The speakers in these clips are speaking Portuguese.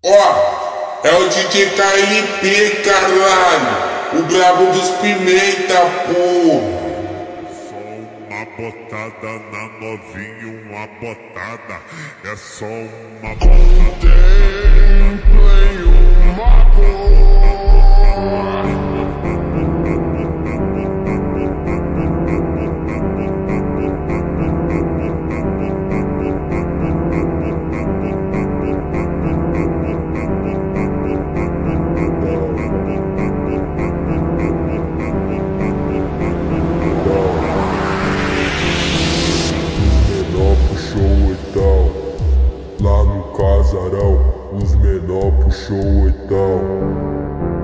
Ó, é o DJ KLP, caralho. O brabo dos pimenta, porra. Uma botada na novinha, uma botada. É só uma botada. Play uma lá no casarão, os menor puxou o oitão.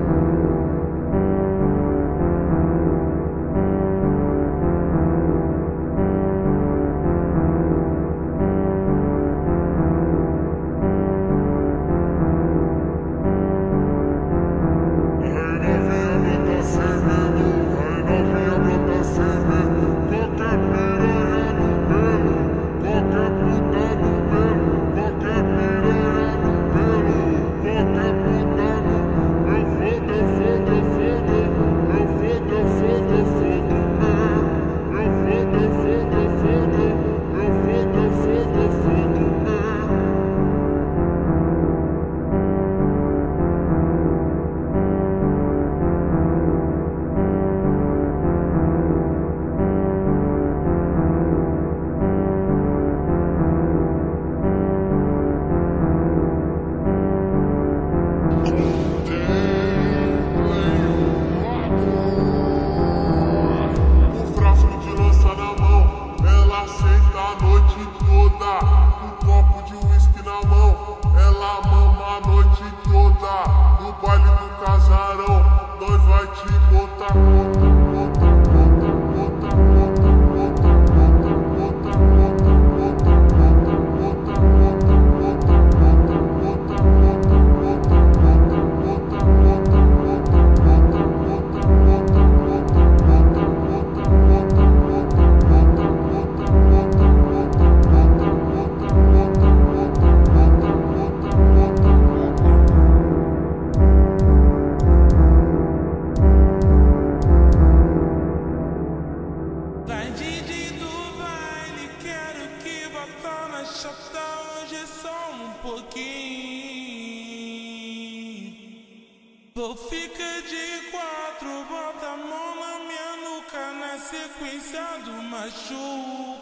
Vou ficar de quatro, bota a mão na minha nuca na sequência do macho.